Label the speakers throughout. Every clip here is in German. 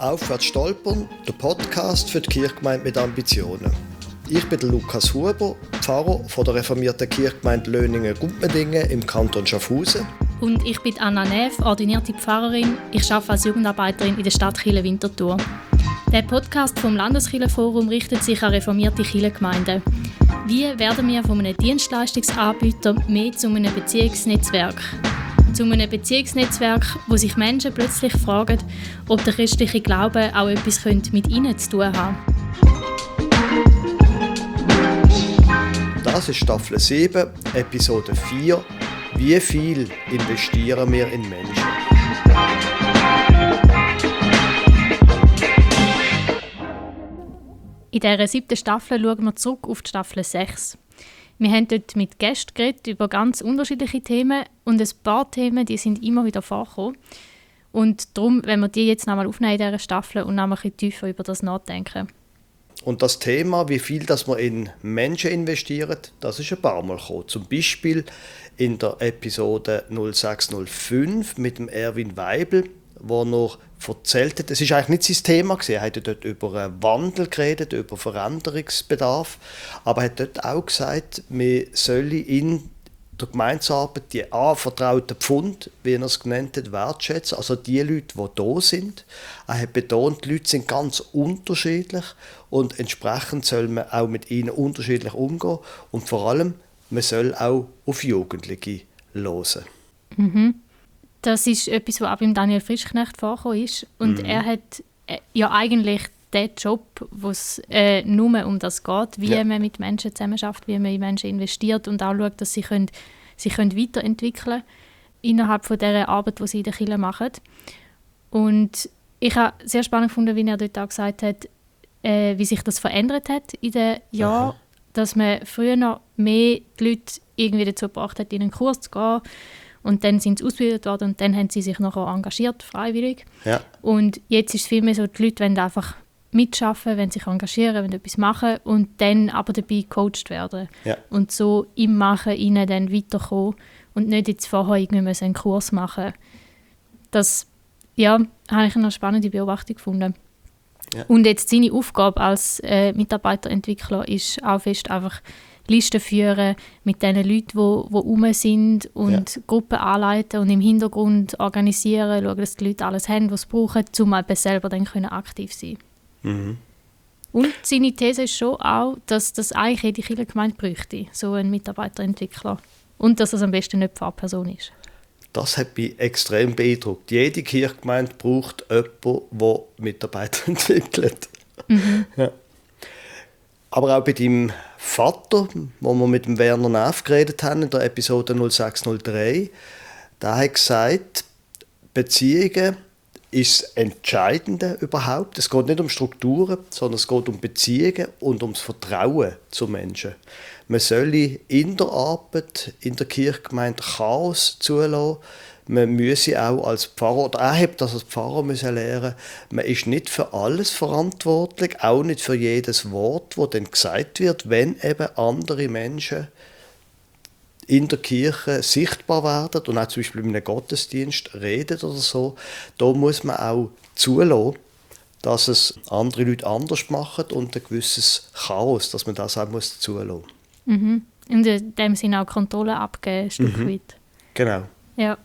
Speaker 1: Aufwärts stolpern, der Podcast für die Kirchgemeinde mit Ambitionen. Ich bin Lukas Huber, Pfarrer von der reformierten Kirchgemeinde Löningen-Gumpendingen im Kanton Schaffhausen.
Speaker 2: Und ich bin Anna Neff, ordinierte Pfarrerin. Ich arbeite als Jugendarbeiterin in der Stadt Chile-Winterthur. Der Podcast vom Landeskirchenforum richtet sich an reformierte Kirchengemeinden. Wie werden wir von einem Dienstleistungsanbieter mehr zu einem Beziehungsnetzwerk? Zu einem Beziehungsnetzwerk, wo sich Menschen plötzlich fragen, ob der christliche Glaube auch etwas mit ihnen zu tun hat.
Speaker 1: Das ist Staffel 7, Episode 4. Wie viel investieren wir in Menschen?
Speaker 2: In dieser 7. Staffel schauen wir zurück auf die Staffel 6. Wir haben dort mit Gästen geredet über ganz unterschiedliche Themen und ein paar Themen, die sind immer wieder vorgekommen. Und darum, wenn wir die jetzt nochmal aufnehmen in dieser Staffel und nochmal ein bisschen tiefer über das nachdenken.
Speaker 1: Und das Thema, wie viel das wir in Menschen investieren, das ist ein paar Mal gekommen. Zum Beispiel in der Episode 0605 mit dem Erwin Weibel, wo noch erzählt hat, es war eigentlich nicht sein Thema, er hat dort über einen Wandel geredet, über Veränderungsbedarf, aber er hat dort auch gesagt, wir sollen in der Gemeindearbeit die anvertrauten Pfund, wie er es genannt hat, wertschätzen, also die Leute, die da sind. Er hat betont, die Leute sind ganz unterschiedlich und entsprechend soll man auch mit ihnen unterschiedlich umgehen und vor allem, man soll auch auf Jugendliche hören.
Speaker 2: Mhm. Das ist etwas, was auch beim Daniel Frischknecht vorgekommen ist. Und er hat ja eigentlich den Job, wo es nur um das geht, wie man mit Menschen zusammenarbeitet, wie man in Menschen investiert und auch schaut, dass sie sich weiterentwickeln können innerhalb von dieser Arbeit, die sie in der Kirche machen. Und ich habe sehr spannend gefunden, wie er dort auch gesagt hat, wie sich das verändert hat in den Jahren, dass man früher noch mehr die Leute irgendwie dazu gebracht hat, in einen Kurs zu gehen. Und dann sind sie ausgebildet worden und dann haben sie sich noch engagiert, freiwillig. Ja. Und jetzt ist es vielmehr so, die Leute wollen einfach mitarbeiten, wollen sich engagieren, wollen etwas machen und dann aber dabei gecoacht werden. Ja. Und so im Machen ihnen dann weiterkommen und nicht jetzt vorher irgendwie einen Kurs machen. Das habe ich eine spannende Beobachtung gefunden. Ja. Und jetzt seine Aufgabe als Mitarbeiterentwickler ist auch fest einfach Listen führen mit den Leuten, die rum sind und Gruppen anleiten und im Hintergrund organisieren, schauen, dass die Leute alles haben, was sie brauchen, um eben selber dann aktiv sein können. Mhm. Und seine These ist schon auch, dass das eigentlich jede Kirchengemeinde bräuchte, so ein Mitarbeiterentwickler. Und dass das am besten nicht Pfarrperson ist.
Speaker 1: Das hat mich extrem beeindruckt. Jede Kirchengemeinde braucht jemanden, der Mitarbeiter entwickelt. Mhm. Ja. Aber auch bei deinem Vater, wo wir mit dem Werner Neff geredet haben in der Episode 0603, der hat gesagt, Beziehungen ist das Entscheidende überhaupt. Es geht nicht um Strukturen, sondern es geht um Beziehungen und ums Vertrauen zu Menschen. Man soll in der Arbeit, in der Kirchgemeinde Chaos zulassen. Man müsse auch als Pfarrer, oder er hat das als Pfarrer müssen lernen, man ist nicht für alles verantwortlich, auch nicht für jedes Wort, das dann gesagt wird, wenn eben andere Menschen in der Kirche sichtbar werden und auch zum Beispiel in einem Gottesdienst reden oder so. Da muss man auch zulassen, dass es andere Leute anders machen und ein gewisses Chaos, dass man das auch zulassen muss.
Speaker 2: Mhm. In dem Sinne auch Kontrolle abgeben, ein Stück weit.
Speaker 1: Genau.
Speaker 2: Ja.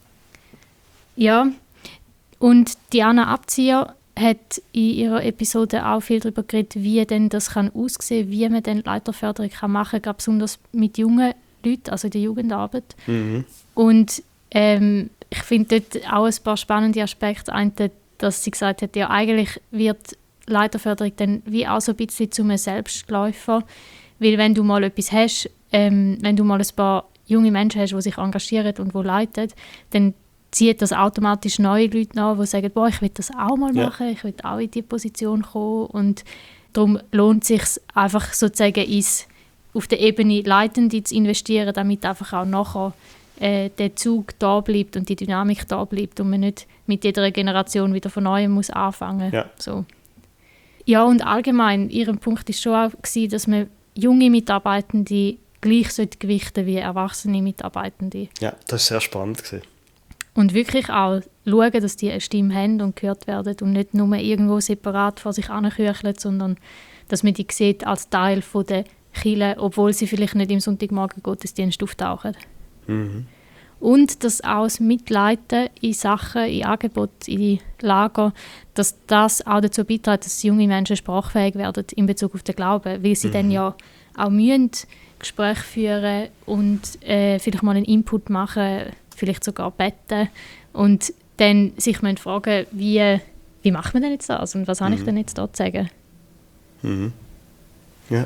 Speaker 2: Ja, und Diana Abzieher hat in ihrer Episode auch viel darüber geredet, wie denn das aussehen kann, wie man denn Leiterförderung machen kann, besonders mit jungen Leuten, also in der Jugendarbeit. Mhm. Und ich finde dort auch ein paar spannende Aspekte. Eine, dass sie gesagt hat, ja, eigentlich wird Leiterförderung dann wie auch so ein bisschen zu einem Selbstläufer, weil wenn du mal etwas hast, wenn du mal ein paar junge Menschen hast, die sich engagieren und die leiten, dann zieht das automatisch neue Leute nach, die sagen, boah, ich will das auch mal machen, ich will auch in diese Position kommen. Und darum lohnt es sich einfach sozusagen auf der Ebene Leitende zu investieren, damit einfach auch nachher der Zug da bleibt und die Dynamik da bleibt und man nicht mit jeder Generation wieder von Neuem muss anfangen. Ja. So. Ja, und allgemein, ihr Punkt war schon auch, dass man junge Mitarbeitende gleich gewichten wie erwachsene Mitarbeitende.
Speaker 1: Ja, das war sehr spannend.
Speaker 2: Und wirklich auch schauen, dass die eine Stimme haben und gehört werden und nicht nur irgendwo separat vor sich hinkücheln, sondern dass man die sieht als Teil von der Kirche, obwohl sie vielleicht nicht im Sonntagmorgen-Gottesdienst auftauchen.
Speaker 1: Mhm.
Speaker 2: Und dass auch das Mitleiten in Sachen, in Angeboten, in Lager, dass das auch dazu beiträgt, dass junge Menschen sprachfähig werden in Bezug auf den Glauben, weil sie dann ja auch müssen Gespräche führen und vielleicht mal einen Input machen, vielleicht sogar beten und dann sich müssen fragen, wie macht man denn jetzt das und was habe ich denn jetzt da zu sagen?
Speaker 1: Mhm. Ja.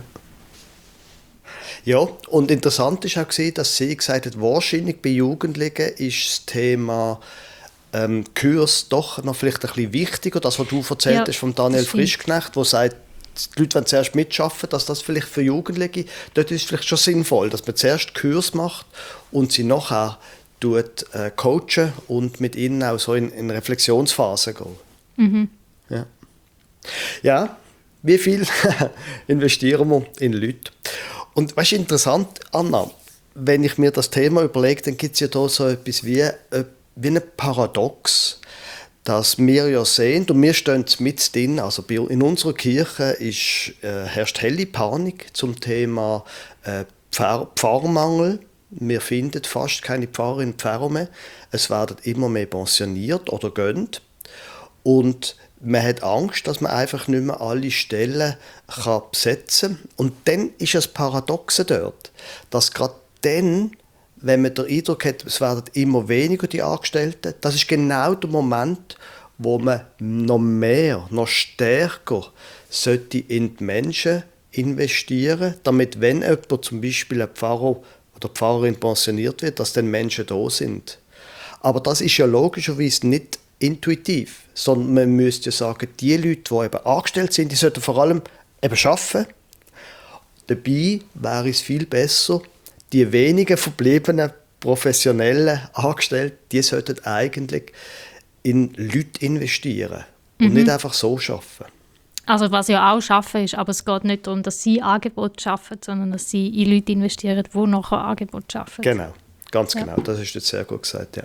Speaker 1: Ja, und interessant ist auch gesehen, dass sie gesagt hat, wahrscheinlich bei Jugendlichen ist das Thema Kurs doch noch vielleicht ein bisschen wichtiger. Das, was du erzählt hast von Daniel Frischknecht, der sagt, die Leute wollen zuerst mitschaffen, dass das vielleicht für Jugendliche, dort ist es vielleicht schon sinnvoll, dass man zuerst Kurs macht und sie nachher coachen und mit ihnen auch so in Reflexionsphase gehen.
Speaker 2: Mhm.
Speaker 1: Ja. Ja, wie viel investieren wir in Leute? Und weißt du, interessant, Anna, wenn ich mir das Thema überlege, dann gibt es ja da so etwas wie ein Paradox, dass wir ja sehen, und wir stehen mit drin, also in unserer Kirche herrscht helle Panik zum Thema Pfarrmangel. Wir finden fast keine Pfarrerinnen und Pfarrer mehr. Es werden immer mehr pensioniert oder gehen. Und man hat Angst, dass man einfach nicht mehr alle Stellen besetzen kann. Und dann ist das Paradoxe dort, dass gerade dann, wenn man den Eindruck hat, es werden immer weniger die Angestellten, das ist genau der Moment, wo man noch mehr, noch stärker sollte in die Menschen investieren, damit, wenn jemand zum Beispiel ein Pfarrer oder Pfarrerin pensioniert wird, dass dann Menschen da sind. Aber das ist ja logischerweise nicht intuitiv, sondern man müsste ja sagen, die Leute, die eben angestellt sind, die sollten vor allem eben arbeiten. Dabei wäre es viel besser, die wenigen verbliebenen professionellen Angestellten, die sollten eigentlich in Leute investieren und nicht einfach so arbeiten.
Speaker 2: Also was ja auch schaffen ist, aber es geht nicht darum, dass sie Angebote schaffen, sondern dass sie in Leute investieren, die nachher Angebote schaffen.
Speaker 1: Genau, ganz genau, das hast du jetzt sehr gut gesagt, ja.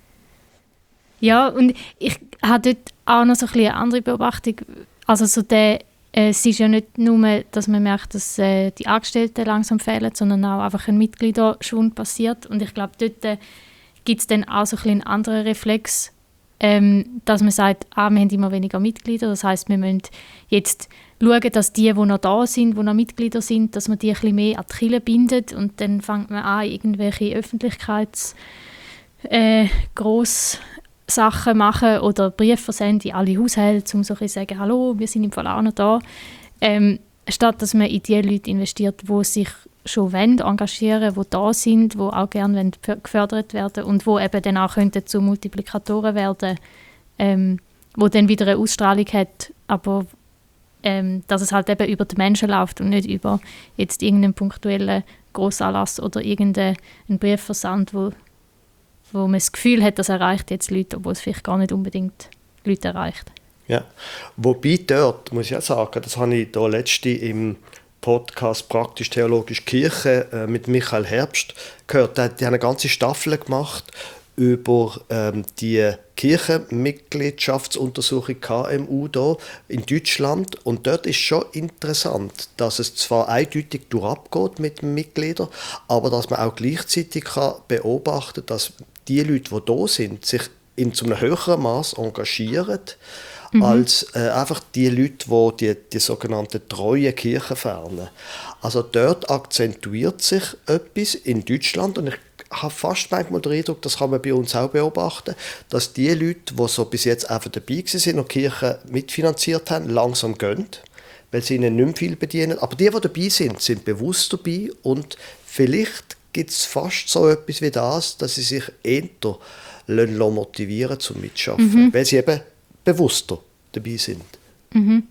Speaker 2: Ja, und ich habe dort auch noch so ein bisschen eine andere Beobachtung. Also so es ist ja nicht nur, dass man merkt, dass die Angestellten langsam fehlen, sondern auch einfach ein Mitgliederschwund passiert. Und ich glaube, dort gibt es dann auch so ein bisschen einen anderen Reflex, dass man sagt, wir haben immer weniger Mitglieder. Das heisst, wir müssen jetzt schauen, dass die noch da sind, die noch Mitglieder sind, dass man die ein bisschen mehr an die Kirche bindet. Und dann fängt man an, irgendwelche Sachen machen oder Briefe versenden in alle Haushalte, um so zu sagen, hallo, wir sind im Fall auch noch da. Statt dass man in die Leute investiert, die sich schon engagieren wollen, die da sind, die auch gerne gefördert werden und die eben dann auch zu Multiplikatoren werden, die dann wieder eine Ausstrahlung hat, aber dass es halt eben über die Menschen läuft und nicht über jetzt irgendeinen punktuellen Grossanlass oder irgendeinen Briefversand, wo man das Gefühl hat, das erreicht jetzt Leute, obwohl es vielleicht gar nicht unbedingt Leute erreicht.
Speaker 1: Ja, wobei dort, muss ich auch sagen, das habe ich da letztens im Podcast «Praktisch-theologische Kirche» mit Michael Herbst gehört. Die haben eine ganze Staffel gemacht über die Kirchenmitgliedschaftsuntersuchung KMU da in Deutschland. Und dort ist schon interessant, dass es zwar eindeutig durchabgeht mit den Mitgliedern, aber dass man auch gleichzeitig beobachten kann, dass die Leute, die da sind, sich in zu einem höheren Maß engagieren, als einfach die Leute, die sogenannten treuen Kirchenfernen. Also dort akzentuiert sich etwas in Deutschland und ich habe fast manchmal den Eindruck, das kann man bei uns auch beobachten, dass die Leute, die so bis jetzt einfach dabei sind und die Kirche mitfinanziert haben, langsam gehen, weil sie ihnen nicht mehr viel bedienen. Aber die dabei sind bewusst dabei und vielleicht gibt es fast so etwas wie das, dass sie sich eher motivieren zum Mitschaffen, weil sie eben bewusster dabei sind.
Speaker 2: Mhm.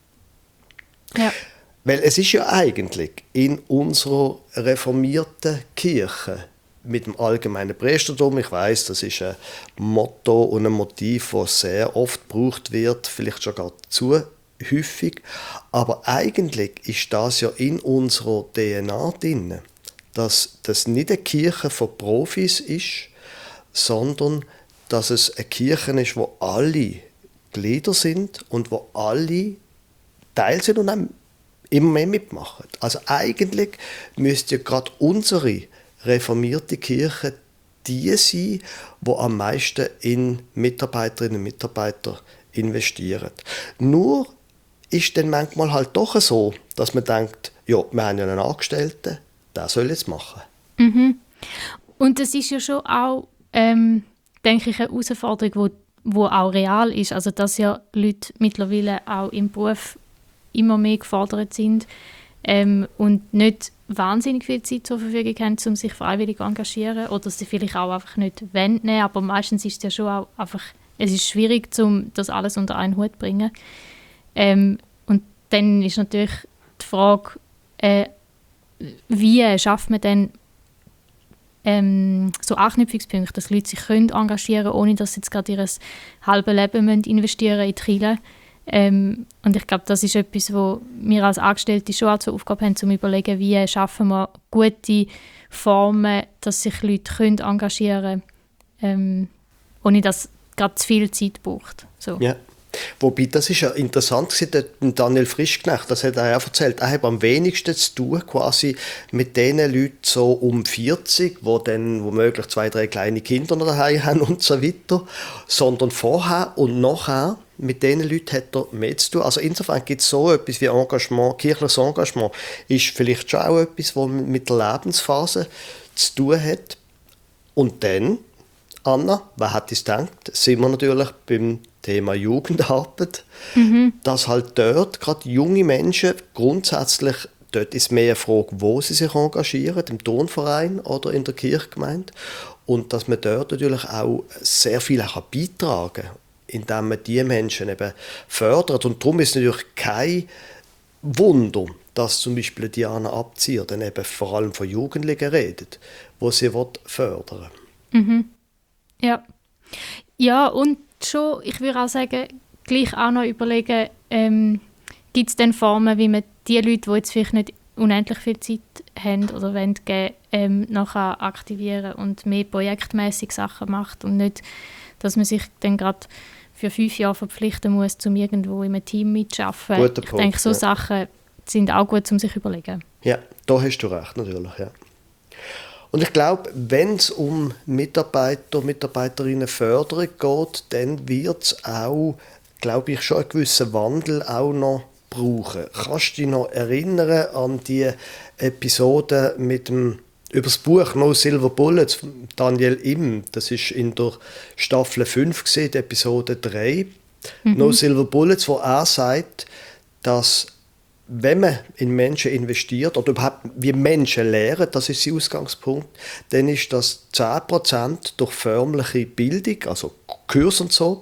Speaker 2: Ja.
Speaker 1: Weil es ist ja eigentlich in unserer reformierten Kirche mit dem allgemeinen Priestertum, ich weiss, das ist ein Motto und ein Motiv, das sehr oft gebraucht wird, vielleicht sogar zu häufig, aber eigentlich ist das ja in unserer DNA drin, dass das nicht eine Kirche von Profis ist, sondern dass es eine Kirche ist, wo alle Glieder sind und wo alle Teil sind und auch immer mehr mitmachen. Also eigentlich müsste ja gerade unsere reformierte Kirche die sein, die am meisten in Mitarbeiterinnen und Mitarbeiter investieren. Nur ist dann manchmal halt doch so, dass man denkt, ja, wir haben ja einen Angestellten, der soll jetzt machen.
Speaker 2: Und das ist ja schon auch, denke ich, eine Herausforderung, wo auch real ist. Also dass ja Leute mittlerweile auch im Beruf immer mehr gefordert sind und nicht wahnsinnig viel Zeit zur Verfügung haben, um sich freiwillig zu engagieren oder sie vielleicht auch einfach nicht wollen, aber meistens ist es ja schon auch einfach, es ist schwierig, das alles unter einen Hut zu bringen. Und dann ist natürlich die Frage, wie schafft man denn so Anknüpfungspunkte, dass Leute sich engagieren können, ohne dass sie jetzt gerade ihr halbes Leben investieren in die Kirche. Und ich glaube, das ist etwas, wo wir als Angestellte schon auch zur Aufgabe haben, um zu überlegen, wie schaffen wir gute Formen, dass sich Leute engagieren können, ohne dass es gerade zu viel Zeit braucht. So.
Speaker 1: Ja. Wobei, das ist ja interessant gewesen, Daniel Frischknecht, das hat er auch erzählt, er hat am wenigsten zu tun quasi mit den Leuten so um 40, die dann womöglich 2, 3 kleine Kinder noch daheim haben und so weiter, sondern vorher und nachher mit diesen Leuten hat er mehr zu tun. Also insofern gibt es so etwas wie Engagement, kirchliches Engagement, ist vielleicht schon auch etwas, was mit der Lebensphase zu tun hat. Und dann, Anna, wer hätte es gedacht, sind wir natürlich beim Thema Jugendarbeit, dass halt dort gerade junge Menschen grundsätzlich, dort ist mehr eine Frage, wo sie sich engagieren, im Turnverein oder in der Kirchgemeinde, und dass man dort natürlich auch sehr viel beitragen kann, indem man diese Menschen eben fördert. Und darum ist es natürlich kein Wunder, dass zum Beispiel Diana Abzieher dann eben vor allem von Jugendlichen redet, die sie fördern will.
Speaker 2: Ja, und schon, ich würde auch sagen, gleich auch noch überlegen, gibt es denn Formen, wie man die Leute, die jetzt vielleicht nicht unendlich viel Zeit haben oder wollen geben, nachher aktivieren und mehr projektmäßig Sachen macht und nicht, dass man sich dann gerade für 5 Jahre verpflichten muss, um irgendwo in einem Team mitzuarbeiten. Ich denke, so Sachen sind auch gut, um sich zu überlegen.
Speaker 1: Ja, da hast du recht, natürlich, ja. Und ich glaube, wenn es um Mitarbeiter, Mitarbeiterinnen Förderung geht, dann wird es auch, glaube ich, schon einen gewissen Wandel auch noch brauchen. Kannst du dich noch erinnern an die Episode über das Buch «No Silver Bullets» von Daniel Im? Das war in der Staffel 5, die Episode 3. «No Silver Bullets», wo er sagt, dass wenn man in Menschen investiert oder überhaupt wie Menschen lernen, das ist sein Ausgangspunkt, dann ist das 10% durch förmliche Bildung, also Kurs und so,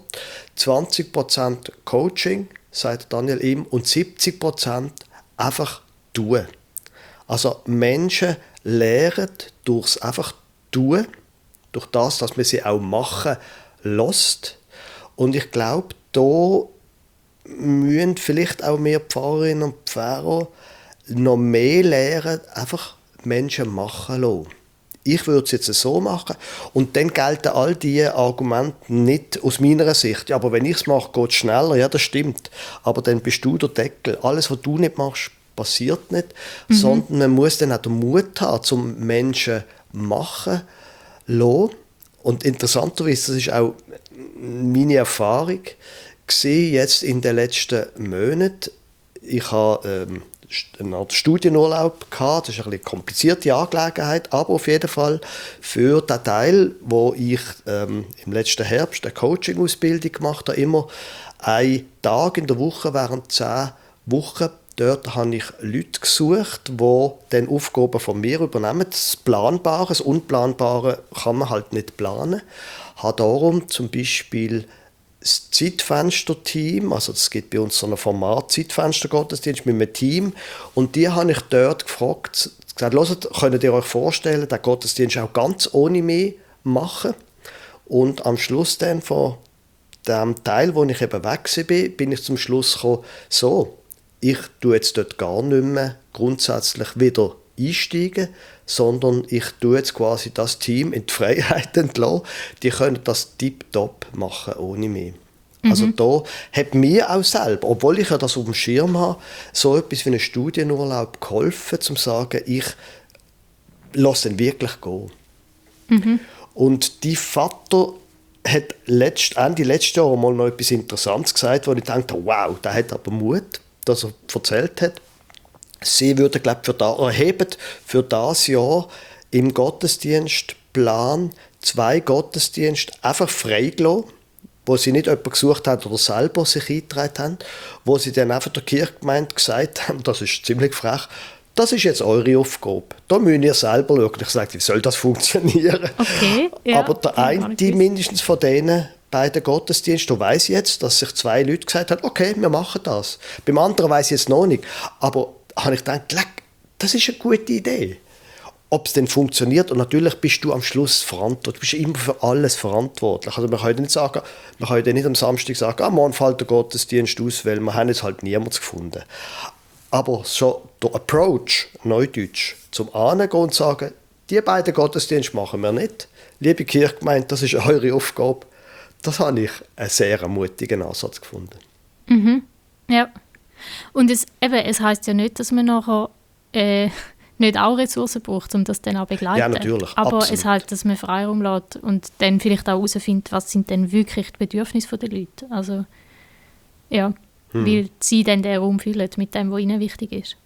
Speaker 1: 20% Coaching, sagt Daniel Im, und 70% einfach tun. Also Menschen lernen durchs einfach tun, durch das, dass man sie auch machen lässt. Und ich glaube, da müssen vielleicht auch mehr Pfarrerinnen und Pfarrer noch mehr lernen, einfach Menschen machen lassen. Ich würde es jetzt so machen und dann gelten all diese Argumente nicht aus meiner Sicht. Ja, aber wenn ich es mache, geht es schneller. Ja, das stimmt. Aber dann bist du der Deckel. Alles, was du nicht machst, passiert nicht. Sondern man muss dann auch den Mut haben, um Menschen machen lassen. Und interessanterweise, das ist auch meine Erfahrung, gesehen jetzt in den letzten Monaten. Ich hatte eine Art Studienurlaub gehabt. Das ist eine komplizierte Angelegenheit, aber auf jeden Fall für den Teil, wo ich im letzten Herbst eine Coaching-Ausbildung gemacht habe, immer einen Tag in der Woche während 10 Wochen. Dort habe ich Leute gesucht, die dann Aufgaben von mir übernehmen. Das Planbare, das Unplanbare kann man halt nicht planen. Ich habe darum zum Beispiel das Zeitfenster-Team, also es gibt bei uns so ein Format Zeitfenster-Gottesdienst mit einem Team, und die habe ich dort gefragt, gesagt, hört, könnt ihr euch vorstellen, den Gottesdienst auch ganz ohne mich machen? Und am Schluss dann von dem Teil, wo ich eben weg war, bin ich zum Schluss gekommen, so, ich tue jetzt dort gar nicht mehr grundsätzlich wieder einsteigen, sondern ich tue jetzt quasi das Team in die Freiheit entlassen. Die können das tiptop machen, ohne mich. Also da hat mir auch selber, obwohl ich ja das auf dem Schirm habe, so etwas wie einen Studienurlaub geholfen, um zu sagen, ich lasse ihn wirklich gehen. Und die Vater hat Ende letztes Jahr mal noch etwas Interessantes gesagt, wo ich dachte, wow, der hat aber Mut, dass er erzählt hat. Sie würden, glaube ich, für das Jahr im Gottesdienstplan 2 Gottesdienste einfach freigelassen, wo sie nicht jemanden gesucht haben oder selber sich eingetragen haben, wo sie dann einfach der Kirchgemeinde gesagt haben, das ist ziemlich frech, das ist jetzt eure Aufgabe. Da müsst ihr selber schauen. Ich sage, wie soll das funktionieren?
Speaker 2: Okay, ja,
Speaker 1: aber der eine mindestens von denen beiden Gottesdiensten, da weiss ich jetzt, dass sich 2 Leute gesagt haben, okay, wir machen das. Beim anderen weiss ich jetzt noch nicht. Aber habe ich gedacht, das ist eine gute Idee. Ob es denn funktioniert, und natürlich bist du am Schluss verantwortlich. Du bist immer für alles verantwortlich. Also man kann nicht am Samstag sagen, morgen fällt der Gottesdienst aus, weil wir haben jetzt halt niemanden gefunden. Aber schon der Approach, Neudeutsch, zum Angehen und sagen, die beiden Gottesdienste machen wir nicht. Liebe Kirchgemeinde, das ist eure Aufgabe. Das habe ich einen sehr mutigen Ansatz gefunden.
Speaker 2: Ja. Und es heisst ja nicht, dass man nachher nicht auch Ressourcen braucht, um das dann auch begleiten.
Speaker 1: Ja, natürlich.
Speaker 2: Aber
Speaker 1: absolut.
Speaker 2: es heißt, dass man Freiraum lässt und dann vielleicht auch herausfindet, was sind denn wirklich die Bedürfnisse der Leute. Also, ja. Weil sie dann den Raum füllen mit dem, was ihnen wichtig ist.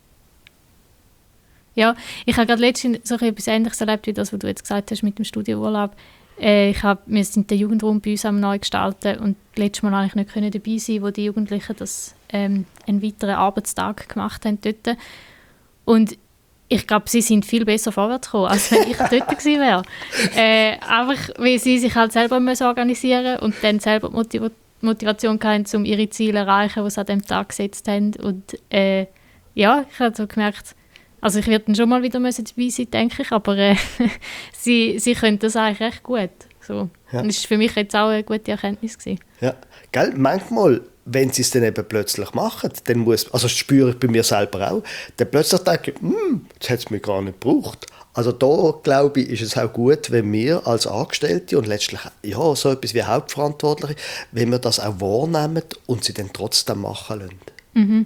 Speaker 2: Ja, ich habe gerade letztens so etwas Ähnliches erlebt, wie das, was du jetzt gesagt hast mit dem Studienurlaub. Wir sind den Jugendraum bei uns am neu gestalten und letztes Mal eigentlich nicht dabei sein, wo die Jugendlichen einen weiteren Arbeitstag gemacht haben dort. Und ich glaube, sie sind viel besser vorwärts gekommen, als wenn ich dort gewesen wäre. Einfach, weil sie sich halt selber organisieren müssen und dann selber Motivation hatten, um ihre Ziele zu erreichen, die sie an diesem Tag gesetzt haben. Und ja, ich habe so gemerkt, also ich werde dann schon mal wieder dabei sein, denke ich, aber sie können das eigentlich recht gut. So. Ja. Und das war für mich jetzt auch eine gute Erkenntnis gewesen.
Speaker 1: Ja, gell? Manchmal, wenn sie es dann eben plötzlich machen, dann also das spüre ich bei mir selber auch, dann plötzlich denke ich, das hat es mir gar nicht gebraucht. Also da, glaube ich, ist es auch gut, wenn wir als Angestellte und letztlich ja, so etwas wie Hauptverantwortliche, wenn wir das auch wahrnehmen und sie dann trotzdem machen lassen.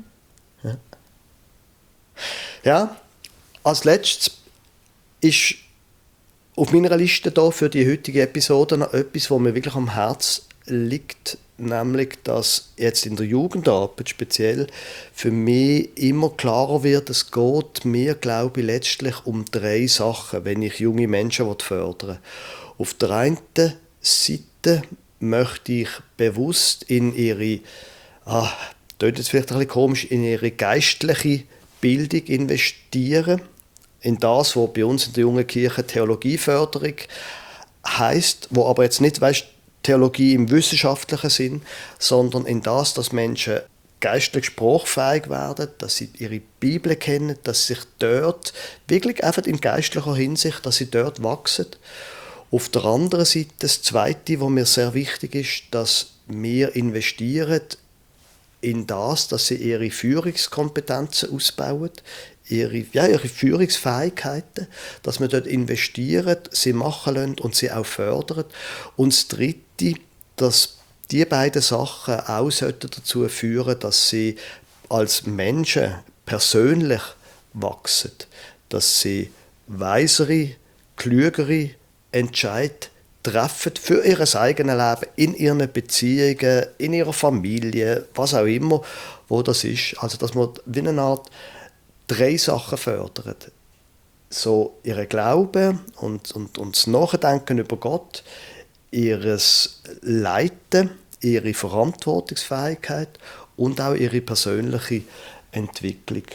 Speaker 1: Ja, als letztes ist auf meiner Liste da für die heutige Episode noch etwas, was mir wirklich am Herzen liegt, nämlich, dass jetzt in der Jugendarbeit speziell für mich immer klarer wird, es geht mir, glaube ich, letztlich um 3 Sachen, wenn ich junge Menschen fördern will. Auf der einen Seite möchte ich bewusst in ihre, klingt jetzt vielleicht ein bisschen komisch, in ihre geistliche Bildung investieren, in das, was bei uns in der jungen Kirche Theologieförderung heisst, wo aber jetzt nicht, Theologie im wissenschaftlichen Sinn, sondern in das, dass Menschen geistlich sprachfähig werden, dass sie ihre Bibel kennen, dass sie sich dort, wirklich einfach in geistlicher Hinsicht, dass sie dort wachsen. Auf der anderen Seite, das Zweite, was mir sehr wichtig ist, dass wir investieren in das, dass sie ihre Führungskompetenzen ausbauen, ihre Führungsfähigkeiten, dass wir dort investieren, sie machen lassen und sie auch fördern. Und das Dritte, dass die beiden Sachen auch dazu führen, dass sie als Menschen persönlich wachsen, dass sie weisere, klügere Entscheidungen treffen für ihr eigenes Leben, in ihren Beziehungen, in ihrer Familie, was auch immer, wo das ist. Also dass man wie eine Art 3 Sachen fördert. So ihren Glauben und das Nachdenken über Gott, ihres Leiten, ihre Verantwortungsfähigkeit und auch ihre persönliche Entwicklung.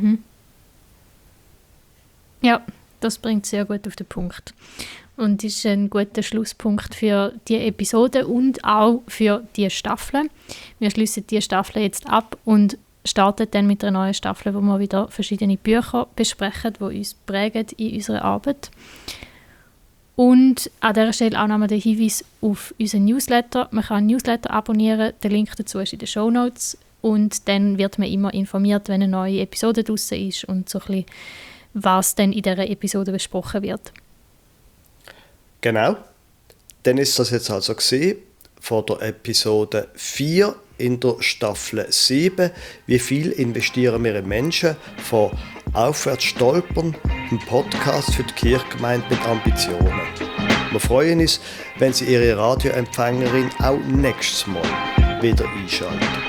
Speaker 2: Ja, das bringt sehr gut auf den Punkt. Und ist ein guter Schlusspunkt für die Episode und auch für die Staffel. Wir schließen die Staffel jetzt ab und starten dann mit einer neuen Staffel, wo wir wieder verschiedene Bücher besprechen, die uns prägen in unserer Arbeit. Und an dieser Stelle auch nochmal der Hinweis auf unseren Newsletter. Man kann einen Newsletter abonnieren, der Link dazu ist in den Shownotes. Und dann wird man immer informiert, wenn eine neue Episode draussen ist und so ein bisschen was dann in dieser Episode besprochen wird.
Speaker 1: Genau. Dann ist das jetzt also gesehen von der Episode 4 in der Staffel 7. Wie viel investieren wir in Menschen? Von Aufwärts stolpern, ein Podcast für die Kirchgemeinde mit Ambitionen. Wir freuen uns, wenn Sie Ihre Radioempfängerin auch nächstes Mal wieder einschalten.